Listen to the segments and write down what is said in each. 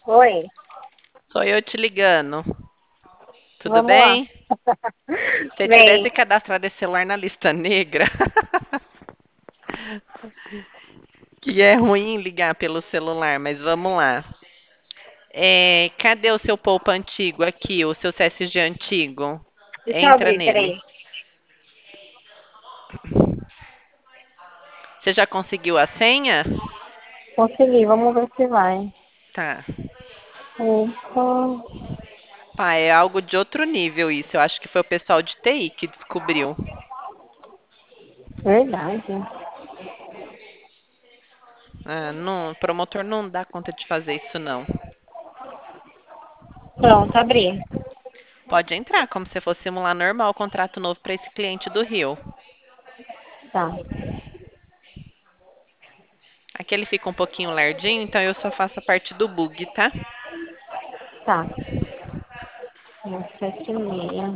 Oi, Sou eu te ligando. Tudo vamos lá. bem? Se eu Bem, tivesse cadastrado esse celular na lista negra, que é ruim ligar pelo celular, mas vamos lá. Cadê o seu Poupa antigo aqui, o seu CSG antigo? deixa eu Entra abrir, nele. peraí. Você já conseguiu a senha? Consegui, vamos ver se vai. Tá. Opa, Pá, é algo de outro nível isso. Eu acho que foi o pessoal de TI que descobriu. verdade. Ah, não, o promotor não dá conta de fazer isso, não. Pronto, abri. Pode entrar, como se fosse simular normal o contrato novo para esse cliente do Rio. Tá, Aqui ele fica um pouquinho lardinho, então eu só faço a parte do bug, tá? tá. 7:30.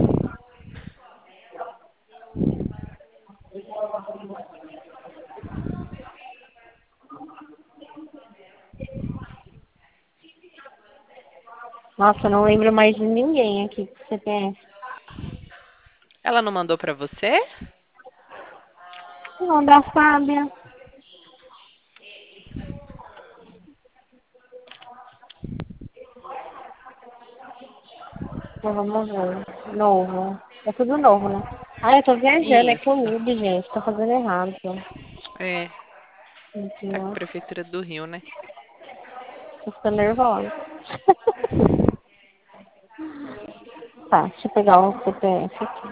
Nossa, eu não lembro mais de ninguém aqui que você tem. Ela não mandou pra você? Não, da Fábia. Então, vamos ver. Novo. É tudo novo, né? Ah, eu tô viajando, é Isso. comigo, gente. Tô fazendo errado. É, tá com a Nossa, prefeitura do Rio, né? tô ficando nervosa. Tá, deixa eu pegar o CPF aqui.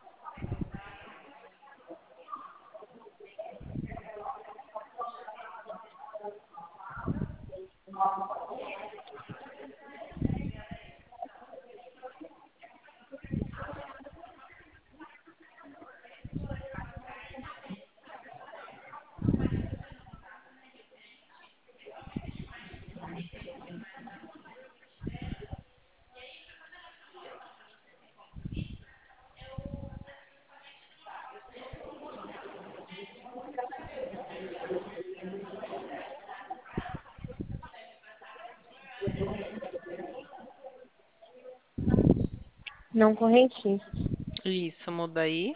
Não correnti. Isso, muda aí.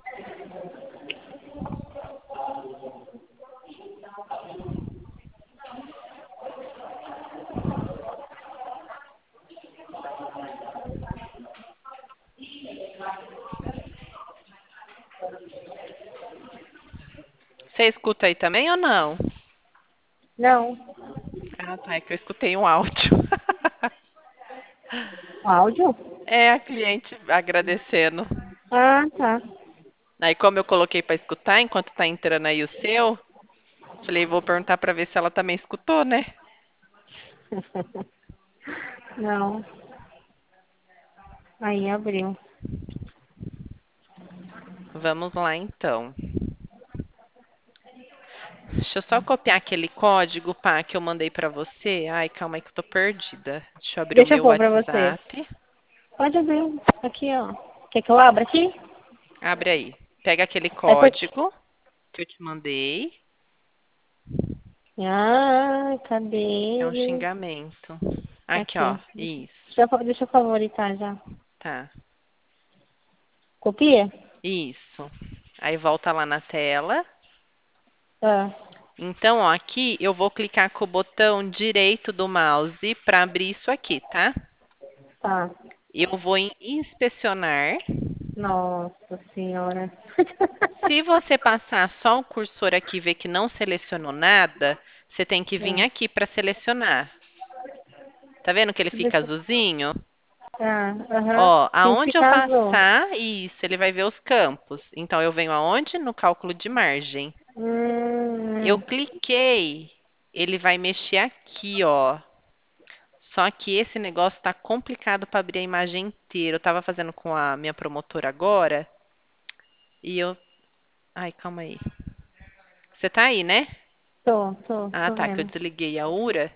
Você escuta aí também ou não? Não. Ah, tá, é que eu escutei um áudio. Áudio? É a cliente agradecendo. Ah, tá. Aí, como eu coloquei pra escutar enquanto tá entrando aí o seu, falei, vou perguntar pra ver se ela também escutou, né? Não. Aí abriu. Vamos lá então. Deixa eu só copiar aquele código, pá, que eu mandei pra você. Ai, calma aí que eu tô perdida. Deixa eu abrir o Deixa eu meu pôr pra você. WhatsApp. Pode abrir. Aqui, ó. Quer que eu abra aqui? Abre aí. Pega aquele É porque... código que eu te mandei, Ah, cadê que é um ele? xingamento. Aqui, ó. Aqui. Isso. Deixa eu favoritar já. Tá. Copia? Isso. Aí volta lá na tela. Ah, Então, ó, aqui eu vou clicar com o botão direito do mouse para abrir isso aqui, tá? tá. Eu vou em inspecionar. Nossa senhora. Se você passar só o cursor aqui e ver que não selecionou nada, você tem que vir Ah, aqui para selecionar. Tá vendo que ele fica deixa... azulzinho? Aham. Ó, Tem que aonde eu ficar azul. passar, isso, ele vai ver os campos. Então, eu venho aonde? No cálculo de margem. Eu Hum, cliquei, ele vai mexer aqui, ó. Só que esse negócio tá complicado para abrir a imagem inteira. Eu tava fazendo com a minha promotora agora e eu. Ai, calma aí. Você tá aí, né? Ah, tô tá, que eu vendo. desliguei a URA.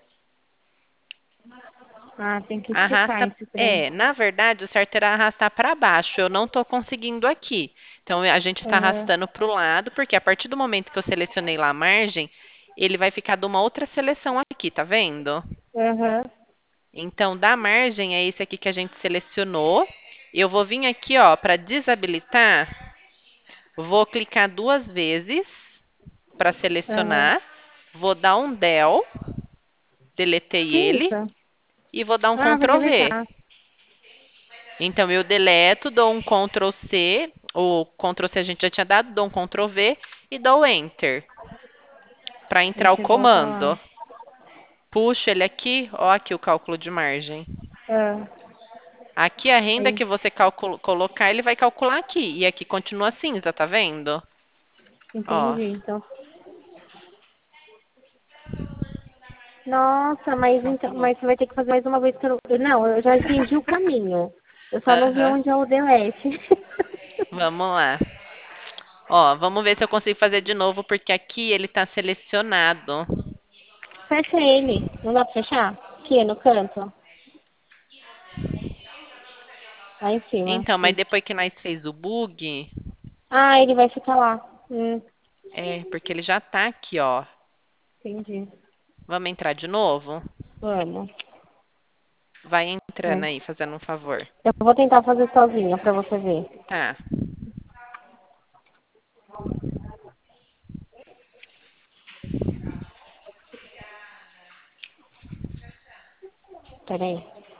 Ah, tem que esticar Arrasta. esse trem. É, na verdade, o certo era arrastar para baixo. Eu não tô conseguindo aqui. Então, a gente está Aham. arrastando para o lado, porque a partir do momento que eu selecionei lá a margem, ele vai ficar de uma outra seleção aqui, tá vendo? Aham. Então, da margem é esse aqui que a gente selecionou. Eu vou vir aqui, ó, para desabilitar, vou clicar duas vezes para Aham. selecionar, vou dar um del, deletei Que ele isso? e vou dar um Ah, vai Ctrl V. deletar. Então, eu deleto, dou um Ctrl C, o Ctrl C a gente já tinha dado, dou um Ctrl V e dou Enter para entrar o Deixa eu voltar lá. comando. Puxo ele aqui, ó, aqui o cálculo de margem. Ah, Aqui a renda aí, que você colocar, ele vai calcular aqui. E aqui continua cinza, tá vendo? Ó, entendi. Então, nossa, mas então, calculou. mas você vai ter que fazer mais uma vez que não, eu já entendi o caminho. Eu só não vi Aham. onde é o delete. Vamos lá. Ó, vamos ver se eu consigo fazer de novo, porque aqui ele tá selecionado. Fecha ele. Não dá pra fechar? Aqui no canto. Lá em cima. Então, mas Isso. depois que nós fez o bug, Ah, ele vai ficar lá. porque ele já tá aqui, ó. Entendi. Vamos entrar de novo? Vamos. Vai entrando É. aí, fazendo um favor. Eu vou tentar fazer sozinha pra você ver. Tá. Peraí.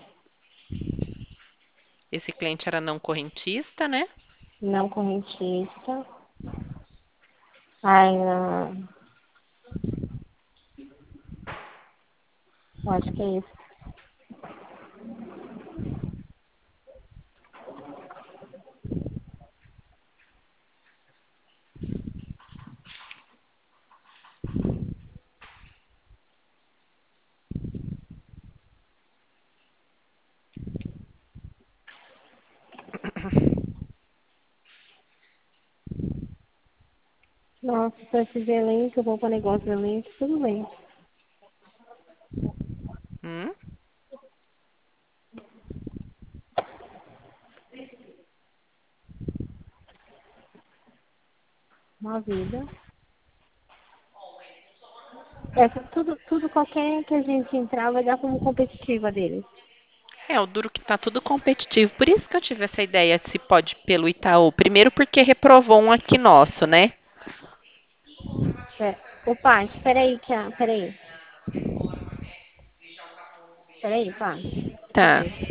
Esse cliente era não correntista, né? Não correntista. Ai, não. Eu acho que é isso. Nossa, se eu fizer link, eu vou para negócio de link, tudo bem. Hum? Uma vida. É, tudo qualquer que a gente entrar vai dar como competitiva deles. É, o duro que tá tudo competitivo. Por isso que eu tive essa ideia de se pode pelo Itaú. Primeiro porque reprovou um aqui nosso, né? É. Opa, espera aí, peraí. Peraí, pá. Tá. Rapidinho.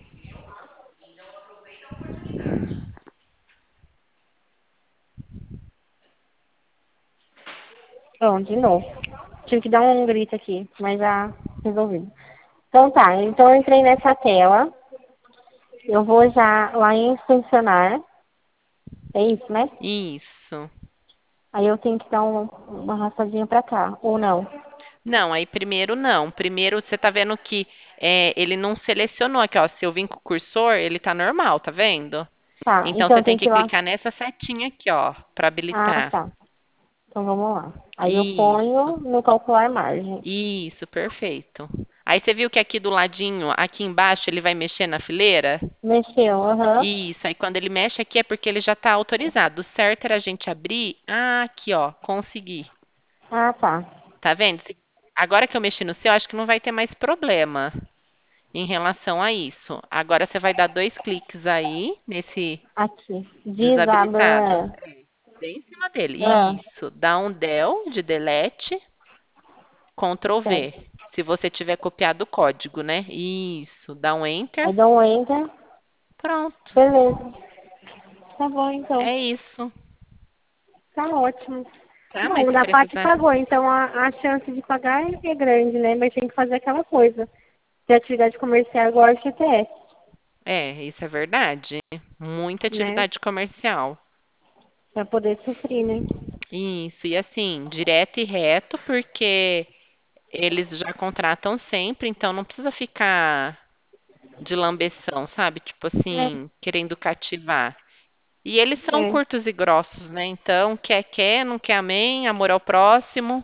Pronto, de novo. Tive que dar um grito aqui, mas já resolvi. Então tá, então eu entrei nessa tela. Eu vou já lá em inspecionar. É isso, né? Isso. Aí eu tenho que dar uma arrastadinha pra cá, ou não. Não, aí primeiro não. Primeiro você tá vendo que ele não selecionou aqui, ó. Se eu vim com o cursor, ele tá normal, tá vendo? Tá, Então então você eu tem tenho que que ir lá. clicar nessa setinha aqui, ó, para Ah, habilitar. tá. Então vamos lá. Aí eu Isso. ponho no calcular margem. Isso, perfeito. Aí você viu que aqui do ladinho, aqui embaixo, ele vai mexer na fileira? Mexeu, aham. Isso, aí quando ele mexe aqui é porque ele já está autorizado. O certo era a gente abrir. Ah, aqui, ó, consegui. Ah, tá. Tá vendo? Agora que eu mexi no seu, acho que não vai ter mais problema em relação a isso. Agora você vai dar dois cliques aí nesse Aqui. desabilitado. Desaba. Bem em cima dele. Ah, Isso. Dá um del de delete, Ctrl V. certo. Se você tiver copiado o código, né? Isso. Dá um enter. Aí dá um enter. Pronto. Beleza. Tá bom, então. É isso. Tá ótimo. Tá? Mas Bom, se da parte precisar. pagou, então a chance de pagar é grande, né? Mas tem que fazer aquela coisa. De atividade comercial igual a FGTS, É, isso é verdade. Muita né? atividade comercial. Pra poder sofrer, né? Isso, e assim, direto e reto, porque eles já contratam sempre, então não precisa ficar de lambeção, sabe? Tipo É, assim, querendo cativar. E eles são é. curtos e grossos, né? Então, quer, não quer, amém, amor ao próximo.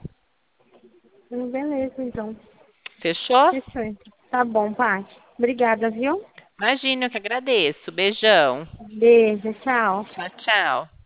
Beleza, então. Fechou? Fechou, então. Tá bom, Paty. Obrigada, viu? Imagina, eu que agradeço. Beijão. Beijo, tchau. Tchau, tchau.